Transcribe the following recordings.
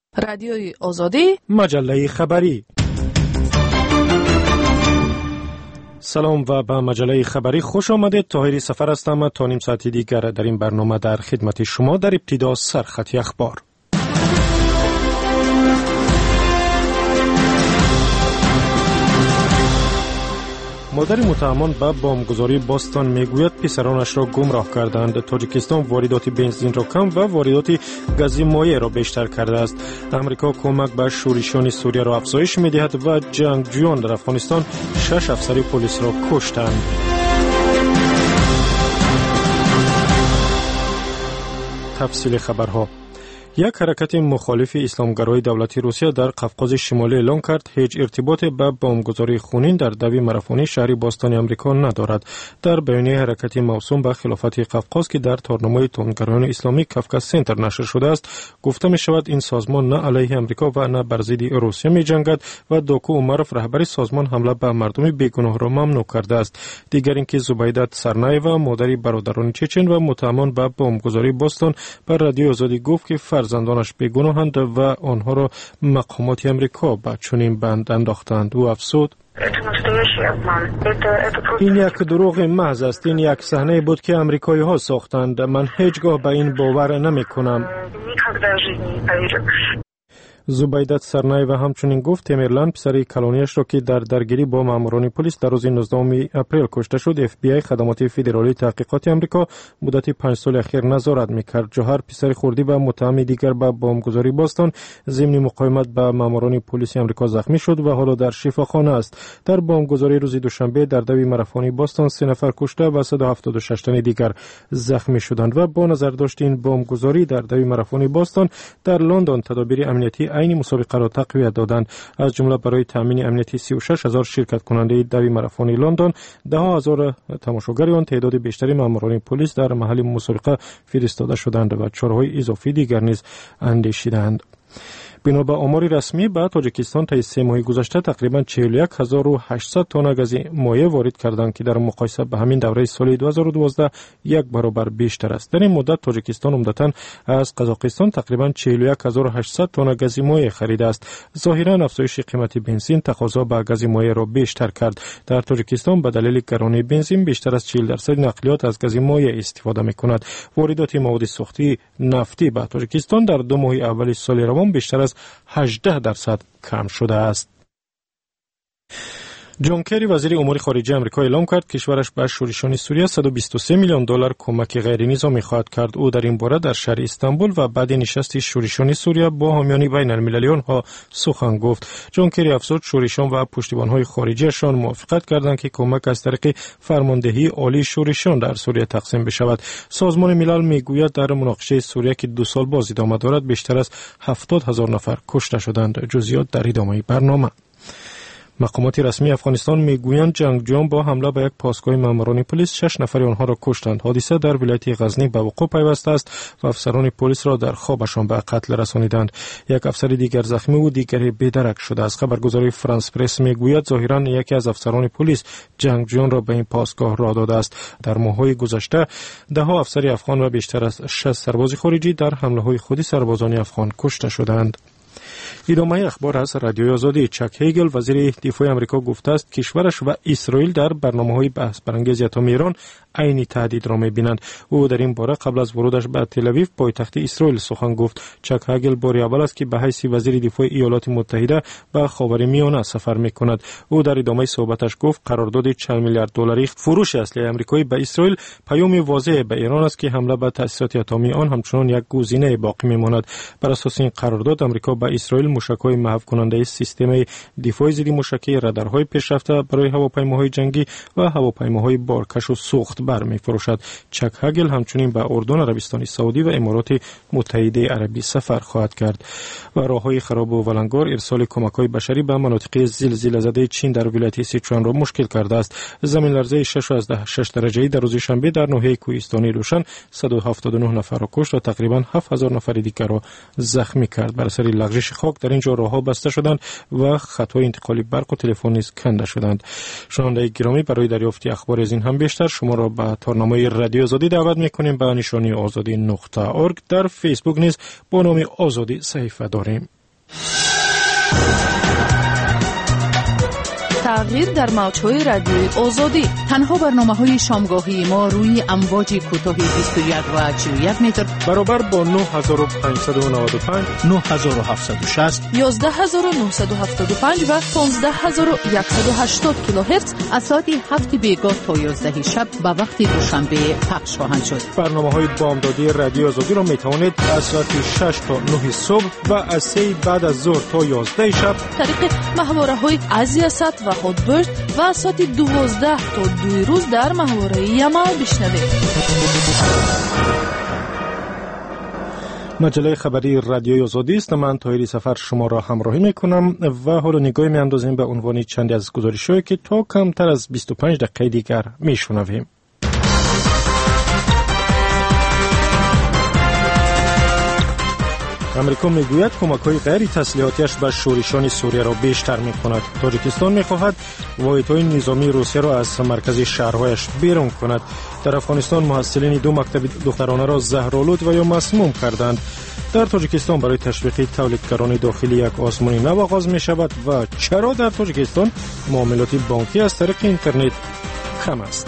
رادیوی آزادی، مجله خبری. سلام و به مجله خبری خوش آمدید. طاهری سفر هستم. تا نیم ساعتی دیگر در این برنامه در خدمت شما. در ابتدا سرخط اخبار. مادر متهمان به بمبگذاری باستان میگوید پسرانش را گمراه کردند. تاجیکستان واردات بنزین را کم و واردات گاز مایع را بیشتر کرده است. امریکا کمک به شورشیان سوریه را افزایش میدهد و جنگجویان در افغانستان 6 افسر پلیس را کشتند. تفصیل خبرها. یک حرکت مخالف اسلامگرای دولتی روسیه در قفقاز شمالی اعلام کرد هیچ ارتباطی به بمبگذاری خونین در دوی مارافونی شهری باستان آمریکا ندارد. در بیانیه حرکت موسوم به خلافت قفقاز که در تارنمای تندگرایان اسلامی کافکاس سنتر نشر شده است، گفته می شود این سازمان نه علیه آمریکا و نه بر ضد روسیه می جنگد و دوکو اومروف رهبر سازمان حمله به مردم بیگناه را ممنوع کرده است. دیگر اینکه زبیدت سرنایوا مادر برادران چچن و متهمان به بمبگذاری باستان بر رادیو آزادی گفت که فرزندانش بیگناهند و آنها را مقامات امریکا به چنین بند انداختند. او افزود: این یک دروغ محض است. این یک صحنه بود که امریکایی ها ساختند. من هیچگاه به این باور نمی کنم. زبیدت سرنایوا همچنین گفت تیمرلند پسر کلونیش را که در درگیری با ماموران پلیس در روز 19 اپریل کشته شد، اف بی آی خدمات فدرالی تحقیقات آمریکا مدت 5 سال اخیر نظارت میکرد. جوهر پسر خردی و متهم دیگر به بمبگذاری باستان ضمن مقاومت به ماموران پلیس آمریکا زخمی شد و حالا در شفاخانه است. در بمبگذاری روز دوشنبه در دوی مارافونی باستان 3 نفر کشته و 176 تن دیگر زخمی شدند و با نظر داشت این بمبگذاری در دوی مارافونی باستان در لندن تدابیر امنیتی عین مسابقه را تقویت دادند. از جمله برای تامین امنیتی 36,000 شرکت کننده دوی مارافون لندن 10,000 تماشاگر آن تعداد بیشتری ماموران پلیس در محل مسابقه فرستاده شدند و چهارهای اضافی دیگر نیز اندیشیدند. بنا به آمار رسمی به تاجیکستان طی 3 ماه گذشته تقریبا 41,800 تن گاز مایع وارد کردند که در مقایسه به همین دوره سال 2012 یک برابر بیشتر است. در این مدت تاجیکستان عمدتاً از قزاقستان تقریبا 41,800 تن گاز مایع خریده است. ظاهراً افزایش قیمت بنزین تقاضا به گاز مایع را بیشتر کرد. در تاجیکستان به دلیل گرانی بنزین بیشتر از 40% نقلیات از گاز مایع استفاده می‌کند. واردات مواد سوختی نفتی به تاجیکستان در 2 ماه اول سال روان بیشتر از 18% کم شده است. جان کری وزیر امور خارجه آمریکا اعلام کرد کشورش به شورشیان سوریه 123 میلیون دلار کمک غیر نظامی خواهد کرد. او در این باره در شهر استانبول و بعد نشست شورشیان سوریه با حامیان بین المللی آنها سخن گفت. جان کری افزود شورشیان و پشتیبان‌های خارجیشان موافقت کردند که کمک از طریق فرماندهی عالی شورشیان در سوریه تقسیم بشود. سازمان ملل میگوید در مناقشه سوریه که 2 سال باز ادامه دارد بیشتر از 70,000 نفر کشته شدند. جزئیات در ادامه برنامه. مقامات رسمی افغانستان میگویند جنگجویان با حمله به یک پاسگاه ماموران پلیس 6 نفر آنها را کشتند. حادثه در ولایت غزنی به وقوع پیوسته است و افسران پلیس را در خوابشان به قتل رسانیدند. یک افسر دیگر زخمی و دیگری بی‌درک شده است. خبرگزاری فرانس پرس میگوید ظاهراً یکی از افسران پلیس جنگجویان را به این پاسگاه راه داده است. در ماه‌های گذشته 10 افسر افغان و بیشتر از 60 سرباز خارجی در حمله‌های خودی سربازان افغان کشته شدند. ادامه اخبار از رادیوی آزادی. چک هیگل وزیر دفاع آمریکا گفته است کشورش و اسرائیل در برنامه‌های بحث برانگیز اتم ایران عین تهدید را می‌بینند. او در این باره قبل از ورودش به تل‌آویو پایتخت اسرائیل سخن گفت. چک هیگل بار اول است که به حیث وزیر دفاع ایالات متحده به خاورمیانه سفر می‌کند. او در ادامه صحبتش گفت قرارداد 40 میلیارد دلاری فروش اسلحه آمریکایی به اسرائیل پیام واضح به ایران است که حمله به تأسیسات اتمی آن همچنان یک گزینه باقی می‌ماند. بر اساس این قرارداد آمریکا به اسرائیل موشک‌های محو کننده سیستم دفاع ضد موشکی رادارهای پیشرفته برای هواپیماهای جنگی و هواپیماهای بارکش و سوخت برمی‌فروشد. چک هیگل همچنین به اردن، عربستان سعودی و امارات متحده عربی سفر خواهد کرد. و راه‌های خراب و ولنگار ارسال کمک‌های بشری به مناطق زلزله زده چین در ولایت سیچوان را مشکل کرده است. زمین لرزه 6.6 درجه‌ای در روز شنبه در ناحیه کوهستانی روشن 179 نفر را کشت و تقریباً 7000 نفر دیگر را زخمی کرد. بر اثر لغزش خاک در اینجا راه‌ها بسته شدند و خط‌های انتقال برق و تلفن نیز کنده شدند. شنونده گرامی، برای دریافت اخبار از این هم بیشتر شما را به تارنمای رادیو آزادی دعوت می‌کنیم. به نشانی azadi.org در فیسبوک نیز با نام آزادی صحیفه داریم. تغییر در موج‌های رادیوی آزادی. تنها برنامه‌های شامگاهی ما روی امواج کوتاه 21 و 41 متر برابر با 9595 9760 11975 و 15180 کیلوهرتز از ساعت 7 بیگاه تا 11 شب به وقت دوشنبه پخش خواهند شد. برنامه‌های بامدادی رادیو آزادی را می‌توانید از ساعت 6 تا 9 صبح و از 3 بعد از ظهر تا 11 شب طریق محوره‌های ازیاست و هاتبرد و از ساعت 12 تا 2 روز در محوره یما بشنوید. مجله خبری رادیوی آزادی است. من طاهری سفر شما را همراهی میکنم و حالا نگاهی میاندازیم به عنوان چندی از گزارش‌هایی که تا کمتر از 25 دقیقه دیگر میشنویم. امریکا میگوید کمک‌های غیر تسلیحاتیش به شورشان سوریه را بیشتر می‌کند. تاجیکستان می‌خواهد واحدهای نظامی روسیه را از مرکز شهرهایش بیرون کند. در افغانستان محصلین 2 مکتب دخترانه را زهرآلود و یا مسموم کردند. در تاجیکستان برای تشویق تولیدگران داخلی یک آزمون نو آغاز می‌شود و چرا در تاجیکستان معاملات بانکی از طریق اینترنت کم است؟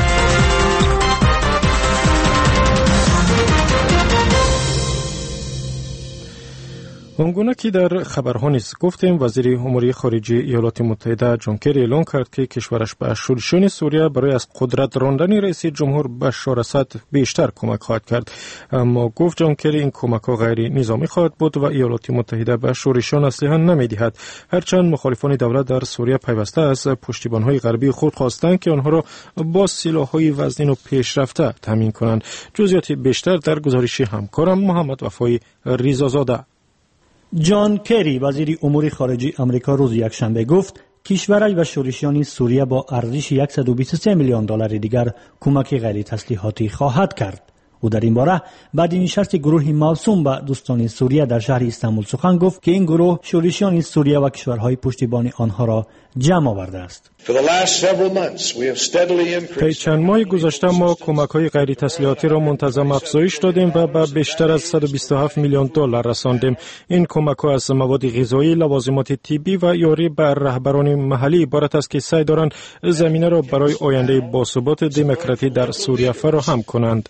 آنگونه که در خبرها نیز گفتیم، وزیر امور خارجه ایالات متحده جان کری اعلام کرد که کشورش به شورشیان سوریه برای از قدرت راندن رئیس جمهور بشار اسد بیشتر کمک خواهد کرد. اما گفت جان کری این کمک‌ها غیر نظامی خواهد بود و ایالات متحده به شورشیان اسلحه نمی‌دهد. هرچند مخالفان دولت در سوریه پیوسته از پشتیبان‌های غربی خود خواستند که آنها را با سلاح‌های وزین و پیشرفته تامین کنند. جزئیات بیشتر در گزارش همکارم محمد وفای ریزازاده. جان کری وزیر امور خارجه آمریکا روز یکشنبه گفت کشورش به شورشیان سوریه با ارزش 123 میلیون دلار دیگر کمک غیر تسلیحاتی خواهد کرد. او در این باره بعد نشست گروه موسوم به دوستان سوریه در شهر استانبول سخن گفت که این گروه شورشیان سوریه و کشورهای پشتیبان آنها را جمع آورده است. طی چند ماه گذشته ما کمک‌های غیر تسلیحاتی را منتظم افزایش دادیم و به بیشتر از 127 میلیون دلار رساندیم. این کمک‌ها از مواد غذایی، لوازمات طبی و یاری به رهبران محلی عبارت است که سعی دارند زمینه را برای آینده باثبات دموکراتی در سوریه فراهم کنند.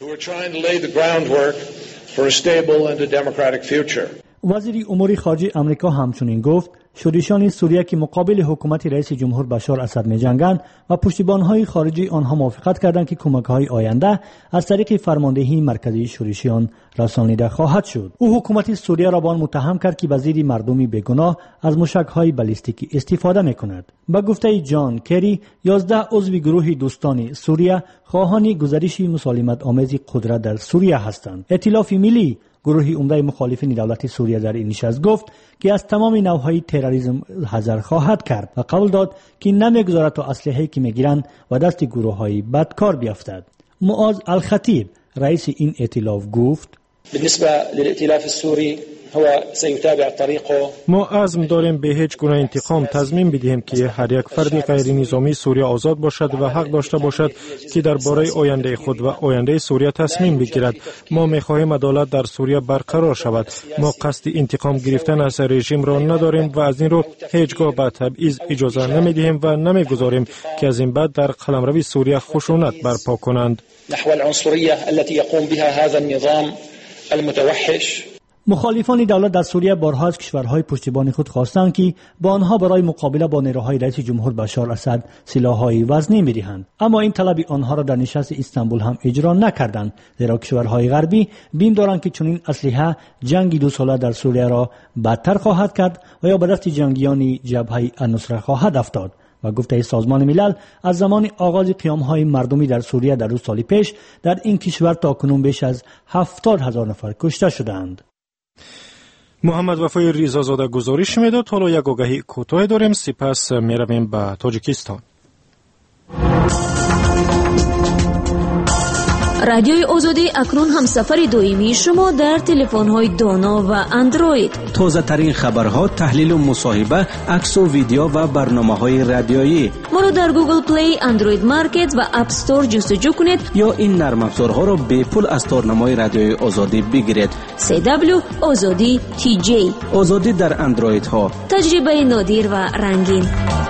وزیر امور خارجه آمریکا همچنین گفت شورشیان سوریه که مقابل حکومت رئیس جمهور بشار اسد می‌جنگند و پشتیبان‌های خارجی آنها موافقت کردند که کمک‌های آینده از طریق فرماندهی مرکزی شورشیان رسانیده خواهد شد. او حکومت سوریه را به آن متهم کرد که به زیر مردمی بیگناه از موشک‌های بالستیکی استفاده می‌کند. به گفته جان کری 11 عضو گروه دوستان سوریه خواهان گزارش مسالمت آمیز قدرت در سوریه هستند. ائتلاف ملی گروه عمده مخالفین دولت سوریه در این نشست گفت که از تمام نوع‌های تروریسم حذر خواهد کرد و قول داد که نمی‌گذارد تا اسلحه‌ای که می‌گیرند و دست گروه‌های بدکار بیفتد. معاذ الخطیب رئیس این ائتلاف گفت بالنسبه للائتلاف السوري هو سيتابع طريقه. ما عزم داریم به هیچ گونه انتقام تضمین بدهیم که هر یک فرد غیر نظامی سوریه آزاد باشد و حق داشته باشد که درباره آینده خود و آینده سوریه تصمیم بگیرد. ما می‌خواهیم عدالت در سوریه برقرار شود. ما قصد انتقام گرفتن از رژیم را نداریم و از این رو هیچگاه به تبعیض اجازه نمی‌دهیم و نمی‌گذاریم که از این بعد در قلمرو سوریه خشونت برپا کنند. نحو العنصريه التي يقوم بها هذا النظام المتوحش. مخالفان دولت در سوریه بارها از کشورهای پشتیبان خود خواستند که با آنها برای مقابله با نیروهای رئیس جمهور بشار اسد سلاح‌های وزنی می‌دهند، اما این طلب آنها را در نشست استانبول هم اجرا نکردند، زیرا کشورهای غربی بیم دارند که چنین اسلحه جنگ 2 ساله در سوریه را بدتر خواهد کرد و یا به دست جنگیان جبهه النصره خواهد افتاد. و گفته سازمان ملل از زمان آغاز قیام‌های مردمی در سوریه در 2 سال پیش در این کشور تاکنون بیش از 70,000 نفر کشته شدند. محمد وفای ریزازاده گزارش میداد. حالا یک آگهی کوتاه داریم، سپس میرویم به تاجیکستان. رادیوی آزادی اکنون همسفر دائمی شما در تلفن‌های دانا و اندروید. تازه ترین خبرها، تحلیل و مصاحبه، عکس و ویدیو و برنامه‌های رادیویی. ما رو در گوگل پلی، اندروید مارکت و اپ استور جستجو کنید یا این نرم افزارها رو به پول از تارنمای رادیوی آزادی بگیرید. CW آزادی TJ. آزادی در اندروید ها. تجربه نادر و رنگین.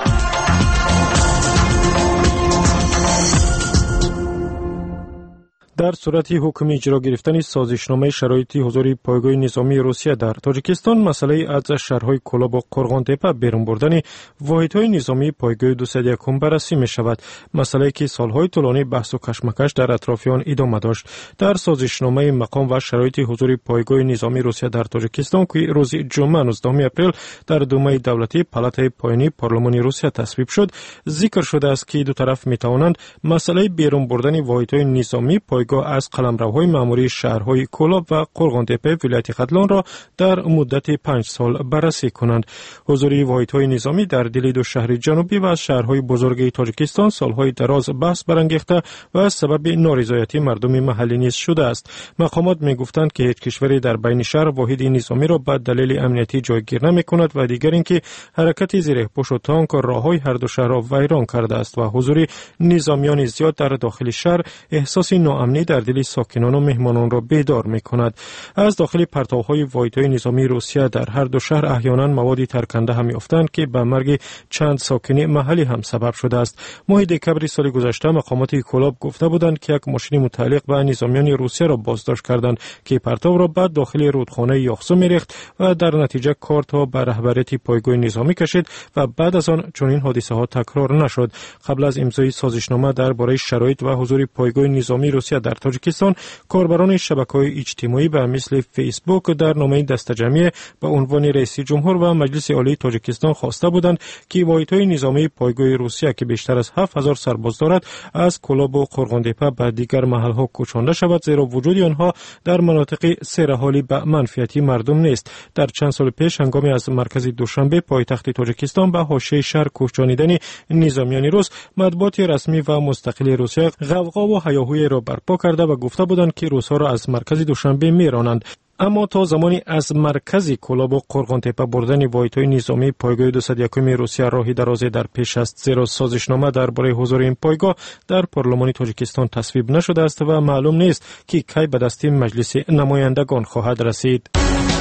در صورت حکم اجرا گرفتن سازشنامه شرایط حضور پایگاه نظامی روسیه در تاجیکستان، مسئله از شهرهای کولاب و قرغانتپه بیرون بردن واحدهای نظامی پایگاه 201 بررسی می شود. مسئله که سالهای طولانی بحث و کشمکش در اطراف آن ادامه داشت. در سازشنامه مقام و شرایط حضور پایگاه نظامی روسیه در تاجیکستان که روز جمعه 19 اپریل در دومه دولتی پالاتای پایینی پارلمان روسیه تصویب شد، ذکر شده است که دو طرف می توانند مسئله بیرون بردن واحدهای نظامی پایگاه از قلمروهای مأموری شهرهای کولاب و قرغانتپه ولایت ختلان را در مدت 5 سال بررسی کنند. حضور واحدهای نظامی در دل دو شهر جنوبی و شهرهای بزرگ تاجیکستان سالهای دراز بحث برانگیخته و سبب نارضایتی مردم محلی نیز شده است. مقامات میگفتند که هیچ کشوری در بین شهر واحد نظامی را به دلیل امنیتی جایگیر نمیکند و دیگر اینکه حرکت زیر پوش و تانک راههای هر دو شهر را ویران کرده است و حضور نظامیان زیاد در داخل شهر احساس ناامنی در دل ساکنان و مهمانان را بیدار می‌کند. از داخل پرتوهای واحدهای نظامی روسیه در هر دو شهر احیانا مواد ترکنده هم یافتند که به مرگ چند ساکن محلی هم سبب شده است. ماه دکمبر سال گذشته مقامات کولاب گفته بودند که یک ماشین متعلق به نظامیان روسیه را بازداشت کردند که پرتو را بعد داخل رودخانه یاخسو می‌ریخت و در نتیجه کارت ها به رهبریت پایگاه نظامی کشید و بعد از آن چنین حادثه ها تکرار نشد. قبل از امضای سازشنامه درباره شرایط و حضور پایگاه نظامی روسیه در تاجیکستان، کاربران شبکه‌های اجتماعی به مثل فیسبوک در نامه دستجمعی به عنوان رئیس جمهور و مجلس عالی تاجیکستان خواسته بودند که واحدهای نظامی پایگاه روسیه که بیشتر از 7000 سرباز دارد از کولاب و قرغانتپه به دیگر محل‌ها کوچانده شود، زیرا وجود آنها در مناطق سرحالی به منفعتی مردم نیست. در چند سال پیش هنگامی از مرکز دوشنبه پایتخت تاجیکستان به حاشیه شهر کوچانیدن نظامیان روس، مطبوعات رسمی و مستقل روسیه غوغا و هیاهوی را برپا کرده و گفته بودند که روس‌ها را از مرکز دوشنبه میرانند. اما تا زمانی از مرکز کولاب و قرغانتپه بردن واحدهای نظامی پایگاه 201 روسیه راهی درازی در پیش است، زیرا سازشنامه درباره حضور این پایگاه در پارلمان تاجیکستان تصویب نشده است و معلوم نیست که کی به دست مجلس نمایندگان خواهد رسید.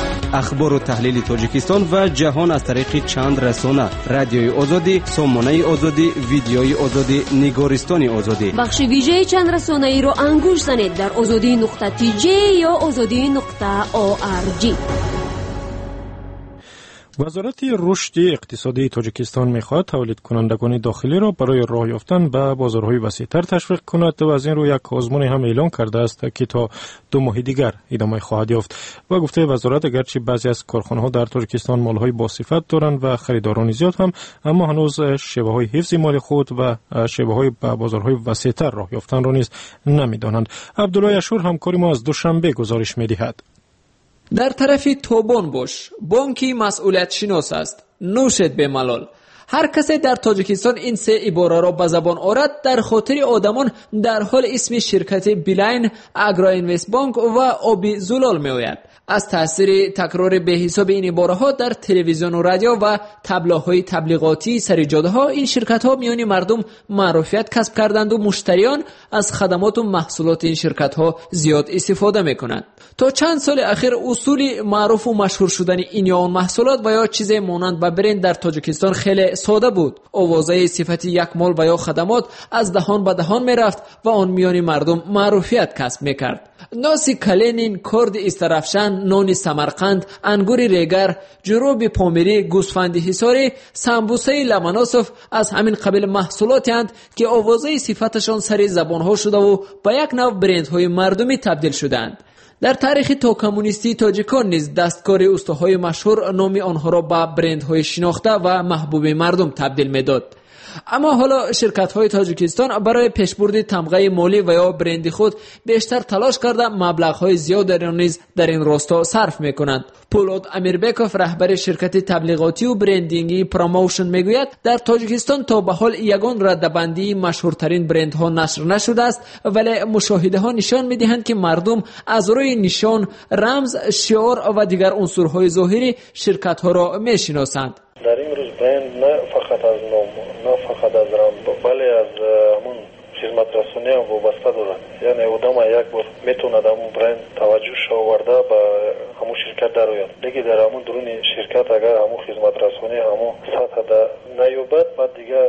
اخبار و تحلیل تاجیکستان و جهان از طریق چند رسانه: رادیوی آزادی، سامانه آزادی، ویدیوی آزادی، نگارستان آزادی. بخش ویژه چند رسانه ای رو انگوش زنید در azadi.tj یا azadi.org. وزارت رشد اقتصادی تاجیکستان می‌خواهد تولید کنندگان داخلی را برای راه یافتن به بازارهای وسیع‌تر تشویق کند و از این رو یک آزمون هم اعلام کرده است که تا 2 ماه دیگر ادامه خواهد یافت. و گفته وزارت اگرچه بعضی از کارخانه‌ها در تاجیکستان مال‌های با صفت دارند و خریداران زیاد هم، اما هنوز شیوه‌های حفظ مال خود و شیوه‌های به بازارهای وسیع‌تر راه یافتن را نیز نمی‌دانند. عبدالله اشور همکار ما از دوشنبه گزارش می‌دهد. در طرف توبان باش، بانکی مسئولیت شناس است. نوشد به ملال. هر کسی در تاجیکستان این سه عباره را به زبان آورد در خاطر آدمان در حال اسم شرکت بیلاین، اگرا اینوست بانک و آبی زلال می آید. از تاثیر تکرار به حساب این عباره ها در تلویزیون و رادیو و تابلوهای تبلیغاتی سر جاده ها، این شرکت ها میان مردم معروفیت کسب کردند و مشتریان از خدمات و محصولات این شرکت ها زیاد استفاده میکنند. تا چند سال اخیر اصول معروف و مشهور شدن این یا آن محصولات و یا چیزی مانند به برند در تاجیکستان خیلی ساده بود. آوازه صفت یک مال و یا خدمات از دهان به دهان میرفت و آن میان مردم معروفیت کسب میکرد. ناسی کلینین، کرد استرافشان، نان سمرقند، انگور ریگر، جروب پامیری، گوسفند حصاری، سمبوسه لمناسف از همین قبیل محصولاتی اند که آوازه صفتشان سر زبانها شده و به یک نوع برندهای مردمی تبدیل شدند. در تاریخ کمونیستی تاجیکان نیز دستکار استاهای مشهور نام آنها را به برندهای شناخته و محبوب مردم تبدیل می‌داد. اما حالا شرکت‌های تاجیکستان برای پیشبرد تمغه مالی و یا برند خود بیشتر تلاش کرده مبلغ‌های زیاد را نیز در این راستا صرف می‌کنند. پولاد امیربکوف رهبر شرکت تبلیغاتی و برندینگی پروموشن میگوید در تاجیکستان تا به حال یگان ردبندی مشهورترین برندها نشر نشده است، ولی مشاهده‌ها نشان می‌دهند که مردم از روی نشان، رمز، شعار و دیگر عنصرهای ظاهری شرکت‌ها را می‌شناسند. در این روز برند نه فقط از نام، نه فقط از رمز، بلکه از همون خدمت رسانی هم وابسته دارد. یعنی آدم یک بار میتونه در همون برند توجهش آورده به همون شرکت درآید، لیکن در همون درون شرکت اگر همون خدمت رسانی همون سطح نیابد بعد دیگه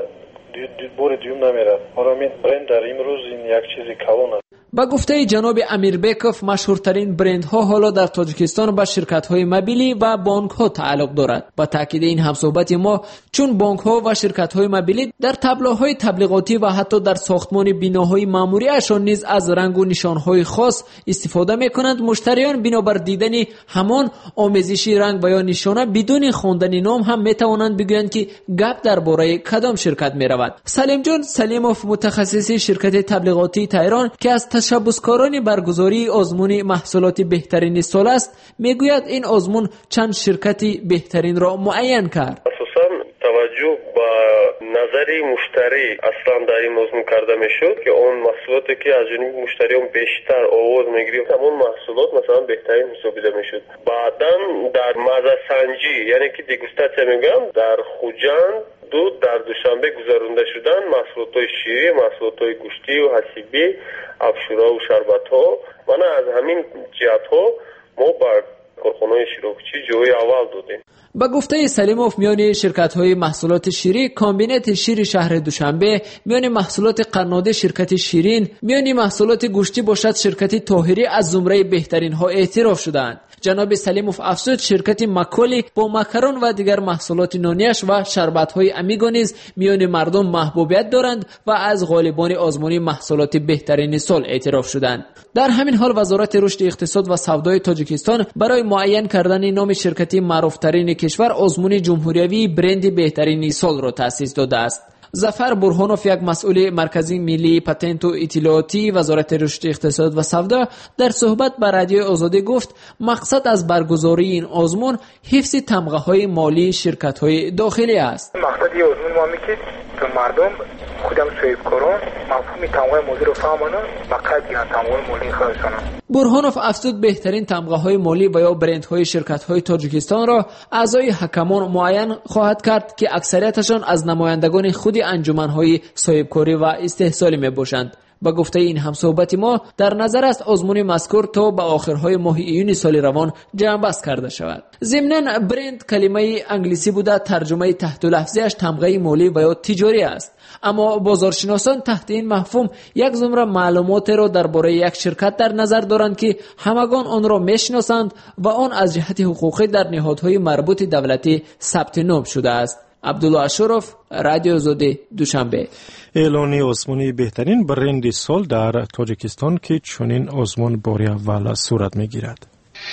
بار دیوم نمیره. همین برند در این روز این یک چیزی کلان است. با گفته جناب امیربکوف مشهورترین برندها حالا در تاجیکستان به شرکت‌های موبیلی و بانک‌ها تعلق دارد. با تاکید این همصحبت ما، چون بانک‌ها و شرکت‌های موبیلی در تابلوهای تبلیغاتی و حتی در ساختمان بیناهای ماموری‌شان نیز از رنگ و نشان‌های خاص استفاده می‌کنند، مشتریان بنابر دیدن همان آمیزش رنگ و یا نشانه بدون خواندن نام هم می‌توانند بگویند که گپ درباره کدام شرکت می‌رود. سلیم جان سلیموف متخصص شرکت تبلیغاتی تهران که از تشبسکاران برگزاری آزمون محصولات بهترین سال است میگوید این آزمون چند شرکتی بهترین را معین کرد. اساساً توجه به نظر مشتری اصلا در این آزمون کرده میشد که اون محصولاتی که از جانب مشتریان بیشتر آواز میگیریم همون محصولات مثلا بهترین حسابیده میشد. بعداً در مزه سنجی یعنی که دیگوستاسیون میگم در خوجند در دوشنبه گذرانده شدن محصولات شیری، محصولات گوشتی و حسیبی، افشورها و شربت‌ها. من از همین جهت‌ها ما بر کارخانه‌های شیراکچی جای اول دادیم. با گفته سلیموف میان شرکت‌های محصولات شیری کامبینت شیر شهر دوشنبه، میان محصولات قناده شرکت شیرین، میان محصولات گوشتی باشد شرکت طاهری از زمره بهترین ها اعتراف شدند. جناب سلیموف افزود شرکت مکولی با مکرون و دیگر محصولات نانیش و شربت‌های امیگو نیز میان مردم محبوبیت دارند و از غالبان آزمون محصولات بهترین سال اعتراف شدند. در همین حال وزارت رشد اقتصاد و سودای تاجیکستان برای معین کردن نام شرکت معروفترین کشور آزمون جمهوریوی برند بهترین سال را تأسیس داده است. ظفر برهانوف یک مسئول مرکزی ملی پتنت و اطلاعاتی وزارت رشد اقتصاد و سودا در صحبت با رادیوی آزادی گفت مقصد از برگزاری این آزمون حفظ تمغه‌های مالی شرکت‌های داخلی است. مقصد این آزمون ما میگه که مردم خودم صاحبکاران مفهوم تمغه مالی رو فهمانن و قد گیرن تمغه مالی خودشان. برهانوف افزود بهترین تمغه‌های مالی و یا برندهای شرکت‌های تاجیکستان را اعضای حکمان معین خواهد کرد که اکثریتشان از نمایندگان خود انجمن‌های صاحبکاری و استحصالی میباشند. با گفته این همصحبت ما در نظر است آزمون مذکور تا به آخرهای ماه ایون سال روان جمع‌بست کرده شود. ضمناً برند کلمه انگلیسی بوده، ترجمه تحت لفظیش تمغه مالی و یا تجاری است، اما بازارشناسان تحت این مفهوم یک زمره معلومات را درباره یک شرکت در نظر دارند که همگان آن را میشناسند و آن از جهت حقوقی در نهادهای مربوط دولتی ثبت نام شده است. عبدالله اشرف، رادیو آزادی، دوشنبه. اعلان آزمون بهترین برند سال در تاجیکستان که چنین آزمون بار اول صورت میگیرد.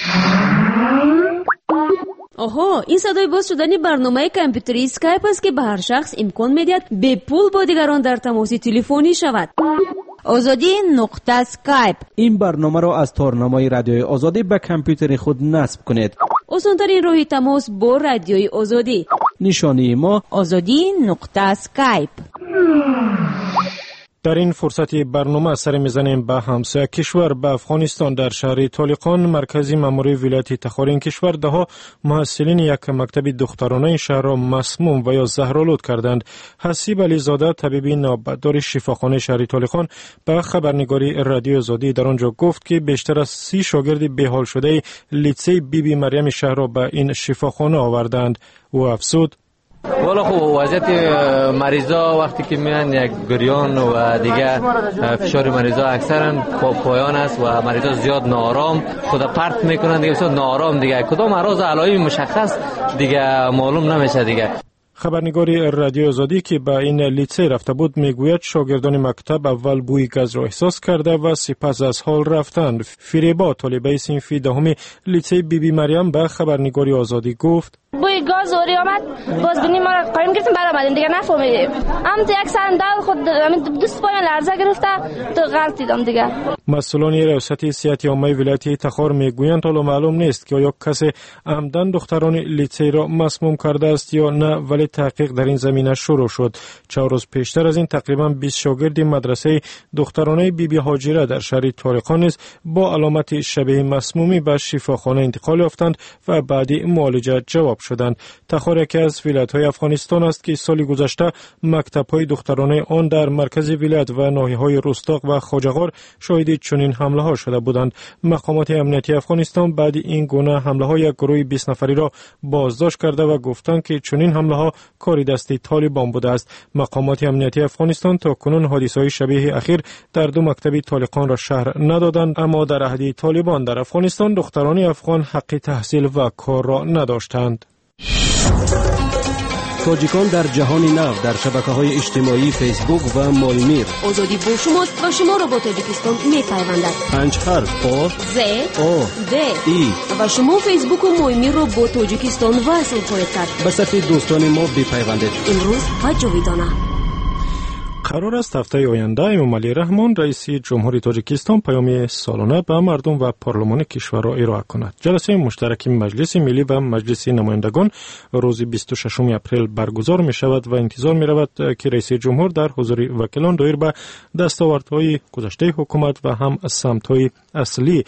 آها، این صدای باز شدن برنامه کامپیوتری اسکایپ است که به هر شخص امکان میدهد به پول با دیگران در تماس تلفنی شود. آزادی نقطه اسکایپ. این برنامه را از تارنمای رادیوی آزادی به کامپیوتر خود نصب کنید. آسان‌ترین راه تماس با رادیوی آزادی. نشانی ما آزادی نقطه اسکایپ. در این فرصت برنامه سر میزنیم به همسایه کشور به افغانستان. در شهر طالقان مرکزی ماموری ولایت تخار این کشور دهها محصلین یک مکتب دخترانه این شهر را مسموم و یا زهرآلود کردند. حسیب علی زاده طبیب نوبتدار شفاخانه شهر طالقان به خبرنگاری رادیو آزادی در آنجا گفت که بیشتر از 30 شاگرد بحال شده لیسه بیبی مریم شهر را به این شفاخانه آوردند. او افزود والا خب وضعیت مریضا وقتی که میان یک گریان و دیگه فشار مریضا اکثرا پایان است و مریضا زیاد ناآرام خود پرت میکنن دیگه، بسیار ناآرام دیگه، کدام اعراض علائم مشخص دیگه معلوم نمیشه دیگه. خبرنگاری رادیو آزادی که به این لیسه رفته بود میگوید شاگردان مکتب اول بوی گاز را احساس کرده و سپس از حال رفتند. فریبا طالبه صنف دهم لیسه بیبی مریم به خبرنگاری آزادی گفت بوی گاز اوری آمد، باز بینیم ما را قایم گرفتیم برآمدیم دیگه نفهمیدیم. یک صندل خود دست پای لرزه گرفته تو غلط دیدم دیگه. مسئولان ریاست صحت عامه ولایت تخار میگویند حالا معلوم نیست که آیا کسی عمدن دختران لیسه را مسموم کرده است یا نه، ولی تحقیق در این زمینه شروع شد. 4 روز پیشتر از این تقریبا 20 شاگرد مدرسه دخترانه بیبی هاجره در شهر طارقان نیز با علامت شبیه مسمومی به شفاخانه انتقال یافتند و بعدی معالجه جواب شدند. تخار یکی از ولایت‌های افغانستان است که سال گذشته مکتب‌های دخترانه آن در مرکز ولایت و ناحیه‌های رستاق و خواجه‌غار شاهد چنین حمله‌ها شده بودند. مقامات امنیتی افغانستان بعد این گونه حمله‌ها یک گروه 20 نفری را بازداشت کرده و گفتند که چنین حمله‌ها کار دستی طالبان بوده است. مقامات امنیتی افغانستان تا کنون حادثه‌های شبیه اخیر در 2 مکتب طالقان را شهر ندادند، اما در عهد طالبان در افغانستان دختران افغان حق تحصیل و کار را نداشتند. تاجیکان در جهان نو در شبکه‌های اجتماعی فیسبوک و مالمیر. آزادی با شماست و شما را با تاجیکستان می‌پیوندد. 5 حرف آ ز او د ای و شما فیسبوک و مالمیر را با تاجیکستان وصل خواهید کرد. به صفحه دوستان ما بپیوندید. امروز و جاویدانه. قرار است هفته آینده امام علی رحمان رئیس جمهوری تاجیکستان پیام سالانه به مردم و پارلمان کشور را ارائه کند. جلسه مشترک مجلس ملی و مجلس نمایندگان روز 26 اپریل برگزار می شود و انتظار می رود که رئیس جمهور در حضور وکیلان دایر به دستاوردهای گذشته حکومت و هم سمت‌های اصلی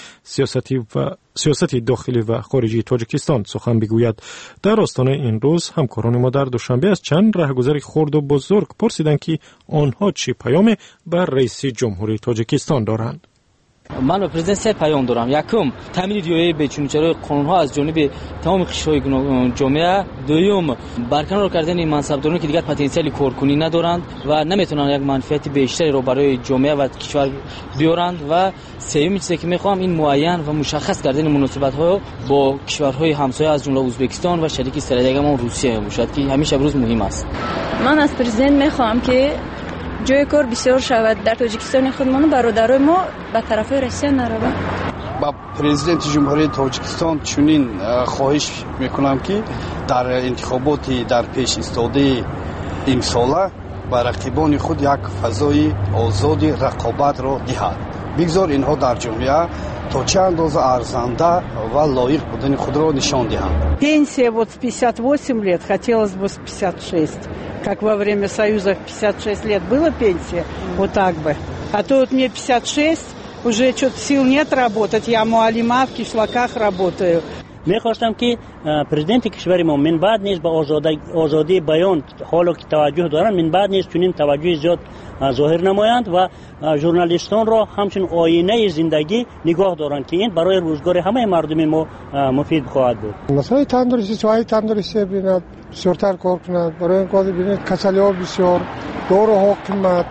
سیاست داخلی و خارجی تاجیکستان سخن بگوید. در آستانه این روز همکاران ما در دوشنبه از چند راهگذر خرد و بزرگ پرسیدند که آنها چه پیام بر رئیس جمهوری تاجیکستان دارند. من به پرزیدنت 3 پیام دارم. یکم تامین ریایه بچونچرای قانون‌ها از جانب تمام قشرهای جامعه، دوم برکنار کردن منصبدارانی که دیگر پتانسیل کارکنی ندارند و نمیتونن یک منفعت بیشتری رو برای جامعه و کشور بیارند، و سومین چیزی که میخوام این معین و مشخص کردن مناسبت‌ها با کشورهای همسایه از جمله ازبکستان و شریک استراتژیک ما روسیه باشد که همیشه امروز مهم است. من از پرزیدنت میخوام که جای کار بسیار شود در تاجیکستان خودمان، برادرای ما به طرف روسیه نروند. با پرزیدنت جمهوری تاجیکستان چنین خواهش میکنم که در انتخابات در پیش ایستاده این ساله با رقیبان خود یک فضای آزاد رقابت را دهد. بگذار اینها در جامعه تا چه اندازه ارزنده و لایق بودن خود را нишон دهند. Пенсия вот с 58 лет, хотелось бы с 56. Как во время Союза 56 лет была пенсия, вот так бы. А то вот мне 56, уже что-то сил нет работать, я муалима в кишлаках работаю. می‌خواستم که پرزیدنت کشور ما من بعد نیز به آزادی بیان حالا که توجه دارن، من بعد نیز چنین توجه زیاد ظاهر نمایند و ژورنالیستان را همچون آینه زندگی نگاه دارند که این برای روزگار همه مردم ما مفید خواهد بود. مسائل تندرستی سوای تندرستی بیند بسیارتر کار کند، برای این کار ببینید کسلی‌ها بسیار، داروها قیمت.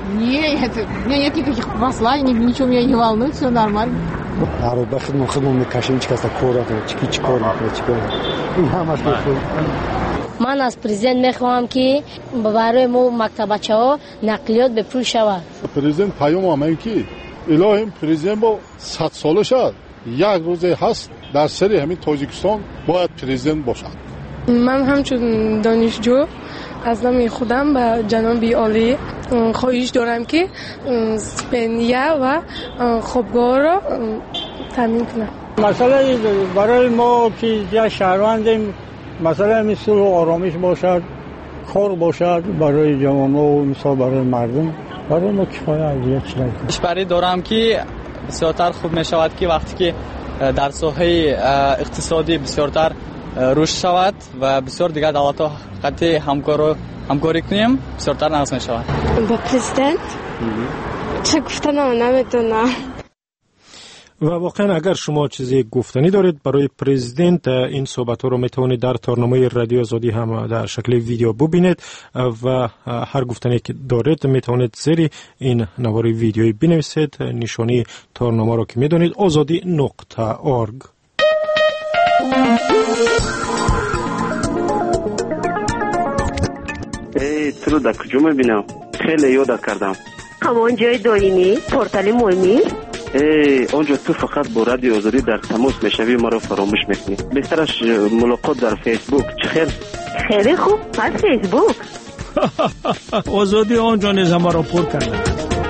Нет никаких посланий, ничего меня не волнует, все нормально. Ароба хидмат мекашим, чикаста кора кунад, чики кор мекунад, чикор. ин ҳамаш мефҳмад. من از پرزیدنت میخوام که برای ما مکتبچه‌ها نقلیات بپول شود. پرزیدنت پیام آمد که الهیم پرزیدنت با 100 ساله شد، یک روزه هست در سری همین تاجیکستان باید پرزیدنت باشد. من همچون دانشجو از نام خودم به جناب عالی خواهش دارم که سپندیه و خوابگاه را تامین کنم. مسئله برای ما که یک شهروندیم، مسئله مثل آرامش باشد، کار باشد برای جوانان و مثلا برای مردم، برای ما کفایه از یک چیزی. برای دارم که بسیارتر خوب می شود که وقتی که در ساحه اقتصادی بسیارتر رشد شود و بسیار دیگر دولت‌ها قطعی همکاری کنیم، بسیارتر نقص می شود. با پرزیدنت چه گفتنم نمیتونم. و واقعا اگر شما چیزی گفتنی دارید برای پرزیدنت، این صحبت ها رو میتونید در تارنامه رادیو آزادی هم در شکل ویدیو ببینید و هر گفتنی که دارید میتونید زیر این نوار ویدیویی بنویسید. نشانی تارنامه رو که میدونید azadi.org. تو رو در کجا میبینم؟ خیلی یادت کردم. همان جای دائمی پورتال مهمی اونجا تو فقط با رادیو آزادی در تماس میشوی، ما رو فراموش میکنی. بهترش ملاقات در فیسبوک. چخیر؟ خیلی خوب، پس فیسبوک. آزادی آنجا نیز همه را پر کرده.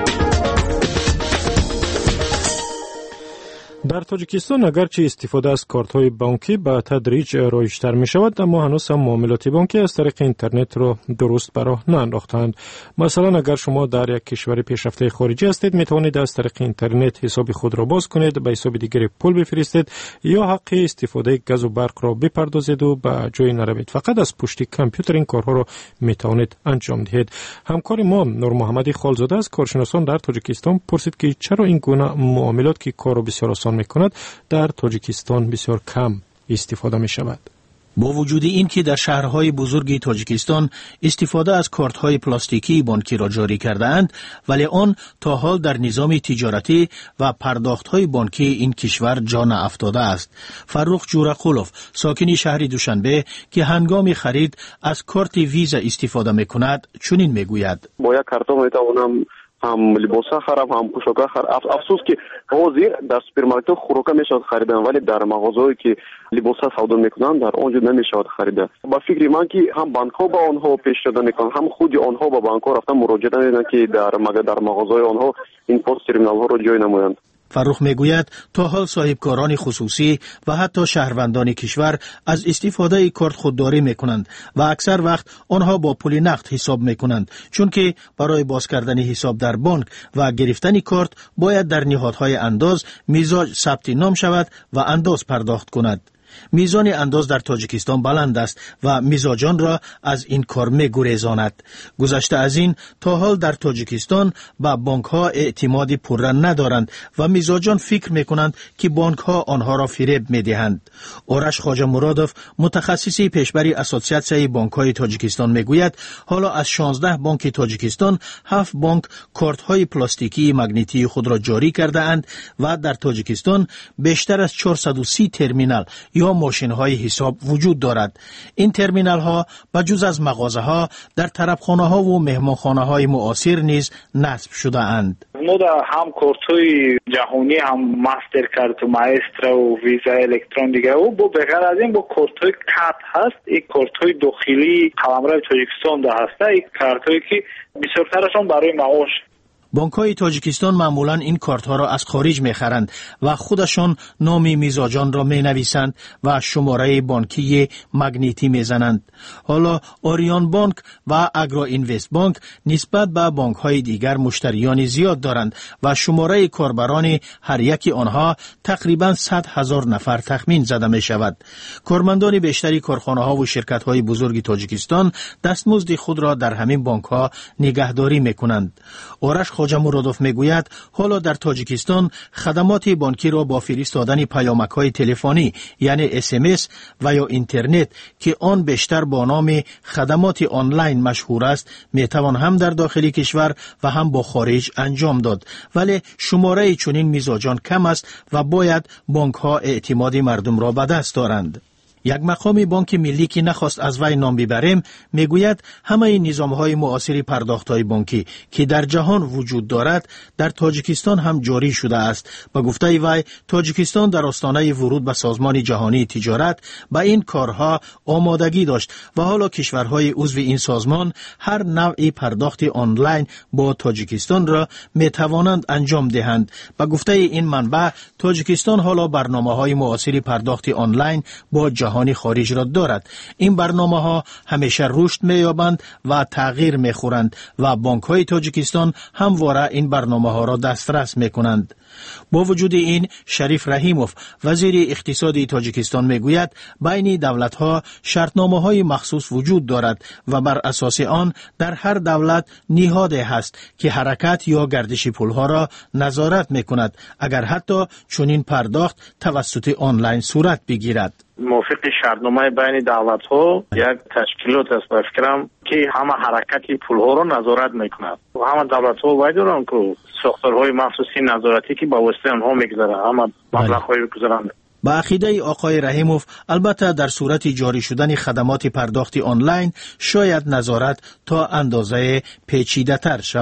در تاجیکستان اگرچه استفاده از کارت‌های بانکی به تدریج رایج‌تر می‌شود، اما هنوز هم معاملات بانکی از طریق اینترنت را درست به راه نانداختند. مثلا اگر شما در یک کشور پیشرفته خارجی هستید، می‌توانید از طریق اینترنت حساب خود را باز کنید، به حساب دیگری پول بفرستید یا حق استفاده گاز و برق را بپردازید و به جای نروید. فقط از پشت کامپیوتر این کارها را می‌توانید انجام دهید. همکار ما نور محمدی خالزاده از کارشناسان در تاجیکستان پرسید که چرا این گونه معاملات که کارو بسیار آسان می‌کند در تاجیکستان بسیار کم استفاده می‌شود. با وجود این که در شهرهای بزرگ تاجیکستان استفاده از کارت‌های پلاستیکی بانکی را جاری کرده‌اند، ولی آن تا حال در نظام تجارتی و پرداخت‌های بانکی این کشور جا نافتاده است. فرخ جورقلوف، ساکن شهر دوشنبه که هنگام خرید از کارت ویزا استفاده می‌کند، چنین می‌گوید: با یک کارت می‌توانم هم لباسا خراب هم پوشاک خراب. افسوس که حاضر در سوپرمارکت خوراک میشود خریدن، ولی در مغازه‌ای که لباسا سودا میکنن در آنجا نمیشود خریدن. با فکر من که هم بانک‌ها با آنها پیشنهاد میکنن، هم خود آنها با بانک‌ها رفتن مراجعه میکنن که در مغازه‌های آنها این پاس ترمینال‌ها را جای نمایند. فرخ میگوید تا حال صاحبکاران خصوصی و حتی شهروندان کشور از استفاده کارت خودداری میکنند و اکثر وقت آنها با پول نقد حساب میکنند، چون که برای باز کردن حساب در بانک و گرفتن کارت باید در نهادهای انداز میزاج ثبت نام شود و انداز پرداخت کند. میزان انداز در تاجیکستان بلند است و میزاجان را از این کار می‌گریزاند. گذشته از این تا حال در تاجیکستان به بانک‌ها اعتماد پررا ندارند و میزاجان فکر می‌کنند که بانک‌ها آنها را فریب می‌دهند. آرش خواجه مرادوف، متخصص پیشبر اسوسیاسیون بانک‌های تاجیکستان می‌گوید حالا از 16 بانک تاجیکستان 7 بانک کارت‌های پلاستیکی مگنیتی خود را جاری کرده‌اند و در تاجیکستان بیشتر از 430 ترمینال یا ماشین‌های حساب وجود دارد. این ترمینال‌ها بجز از مغازه‌ها در طرفخانه‌ها و مهمانخانه‌های معاصر نیز نصب شده اند. ما در هم کارت‌های جهانی هم ماستر کارت و ماسترا و ویزا الکترون دیگه و با بغیر از این با کارت‌های کات هست، این کارت‌های داخلی قلمرو تاجیکستان ده هست، این کارت‌هایی که بسیارترشون برای معاش. بانک‌های تاجیکستان معمولاً این کارت‌ها را از خارج می‌خرند و خودشان نام میزاجان را می‌نویسند و شماره بانکی مگنیتی می‌زنند. حالا آریان بانک و اگرا اینوست بانک نسبت به بانک‌های دیگر مشتریان زیاد دارند و شماره کاربران هر یک آنها تقریباً 100,000 نفر تخمین زده می‌شود. کارمندان بیشتری کارخانه‌ها و شرکت‌های بزرگ تاجیکستان دستمزد خود را در همین بانک‌ها نگهداری می‌کنند. آرش خواجه مرادوف میگوید حالا در تاجیکستان خدمات بانکی را با فرستادن پیامک‌های تلفنی یعنی SMS و یا اینترنت که آن بیشتر با نام خدمات آنلاین مشهور است میتوان هم در داخل کشور و هم با خارج انجام داد، ولی شماره چنین میزاجان کم است و باید بانک‌ها اعتماد مردم را به دست دارند. یک مقام بانک ملی که نخواست از وی نام ببریم میگوید همه این نظام‌های معاصر پرداخت‌های بانکی که در جهان وجود دارد در تاجیکستان هم جاری شده است. با گفته وی تاجیکستان در آستانه ورود به سازمان جهانی تجارت به این کارها آمادگی داشت و حالا کشورهای عضو این سازمان هر نوعی پرداخت آنلاین با تاجیکستان را میتوانند انجام دهند. با گفته این منبع تاجیکستان حالا برنامه‌های معاصر پرداخت آنلاین با جهانی خارج را دارد. این برنامه‌ها همیشه رشد می‌یابند و تغییر می‌خورند و بانک‌های تاجیکستان همواره این برنامه‌ها را دسترس می‌کنند. با وجود این شریف رحیموف وزیر اقتصاد تاجیکستان میگوید بین دولت‌ها شرطنامه‌های مخصوص وجود دارد و بر اساس آن در هر دولت نهادی هست که حرکت یا گردش پول‌ها را نظارت می‌کند اگر حتی چنین پرداخت توسط آنلاین صورت بگیرد. موافق شرطنامه بین دولت‌ها یک تشکیلات است به فکرم که همه حرکت پول‌ها را نظارت می‌کند و همه دولت‌ها باید دارن که ساختارهای مخصوصی نظارتی که با واسطه آنها می‌گذرند همه مبلغ‌های می‌گذرند. با عقیده آقای رحیموف البته در صورت جاری شدن خدمات پرداخت آنلاین شاید نظارت تا اندازه پیچیده‌تر شود.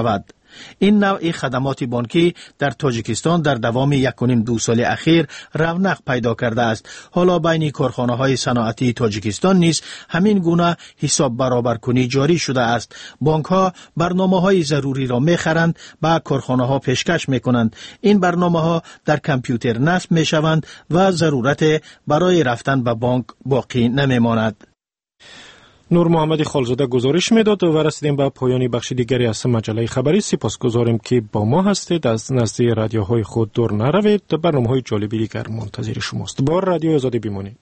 این نوع خدمات بانکی در تاجیکستان در دوام 1.5-2 سال اخیر رونق پیدا کرده است. حالا بین کارخانه‌های صنعتی تاجیکستان نیز همین گونه حساب برابرکنی جاری شده است. بانک‌ها برنامه‌های ضروری را می‌خرند و کارخانه‌ها پیشکش می‌کنند. این برنامه‌ها در کامپیوتر نصب می‌شوند و ضرورت برای رفتن به بانک باقی نمی‌ماند. نور محمد خالزاده گزارش میداد و رسیدیم به پایان بخش دیگری از مجله خبری. سپاسگزاریم که با ما هستید. از نزد رادیوهای خود دور نروید. برنامه‌های جالبی دیگر منتظر شماست. با رادیو آزادی بمانید.